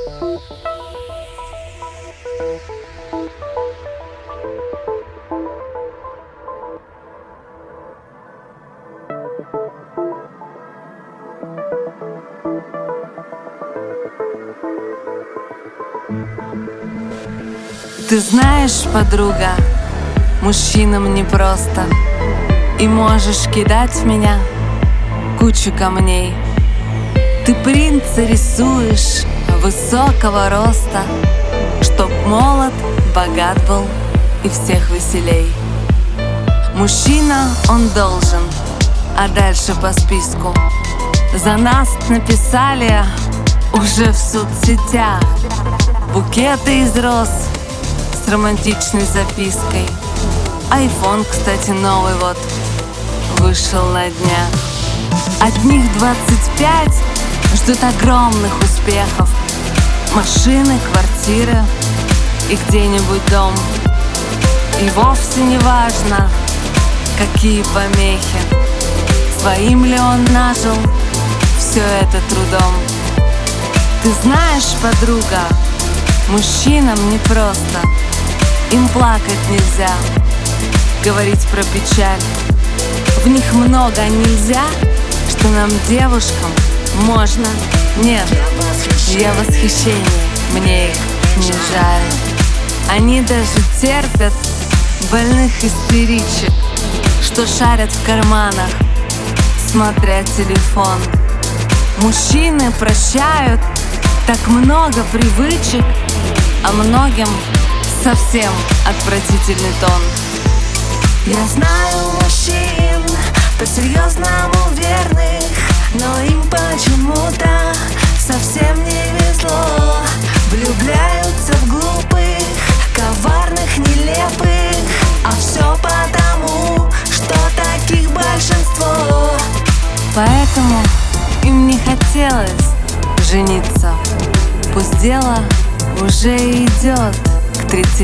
Ты знаешь, подруга, мужчинам непросто, и можешь кидать в меня кучу камней. Ты принца рисуешь высокого роста, чтоб молод, богат был и всех веселей. Мужчина он должен, а дальше по списку за нас написали уже в соцсетях букеты из роз с романтичной запиской. Айфон, кстати, новый вот вышел на днях. От них 25 ждут огромных успехов: машины, квартиры и где-нибудь дом. И вовсе не важно, какие помехи, своим ли он нажил все это трудом. Ты знаешь, подруга, мужчинам непросто, им плакать нельзя, говорить про печаль. В них много нельзя, что нам, девушкам, можно. Нет, я в восхищении, мне их не жаль. Они даже терпят больных истеричек, что шарят в карманах, смотря телефон. Мужчины прощают так много привычек, а многим совсем отвратительный тон. Я знаю мужчин по-серьезному верных, но им почему-то совсем не везло. Влюбляются в глупых, коварных, нелепых, а все потому, что таких большинство. Поэтому им не хотелось жениться, пусть дело уже идет к 30.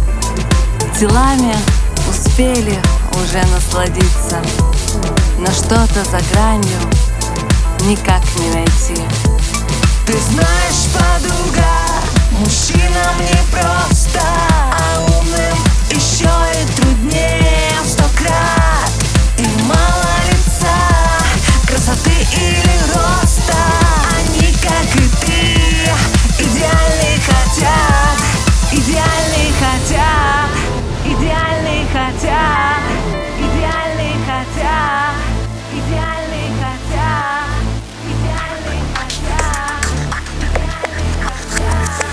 Телами успели уже насладиться, но что-то за гранью никак не найти. Ты знаешь, подруга, мужчинам непросто, а умным еще и труднее в 100 крат. Им мало лица, красоты или роста. Они, как и ты, идеальные хотят, идеальные хотят, идеальные хотят, идеальные хотят, идеальные хотят, идеальные хотят, идеальные хотят.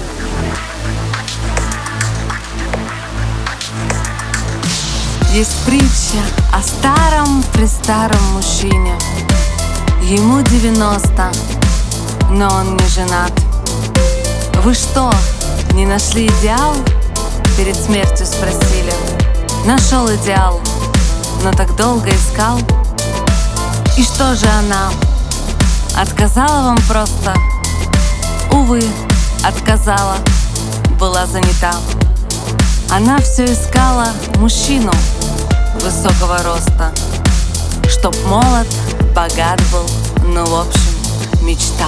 Есть притча о старом-престаром мужчине. Ему 90, но он не женат. Вы что, не нашли идеал? Перед смертью спросили. Нашел идеал, но так долго искал. И что же она? Отказала вам просто? Увы, отказала, была занята. Она все искала мужчину высокого роста, чтоб молод, богат был, ну в общем, мечта.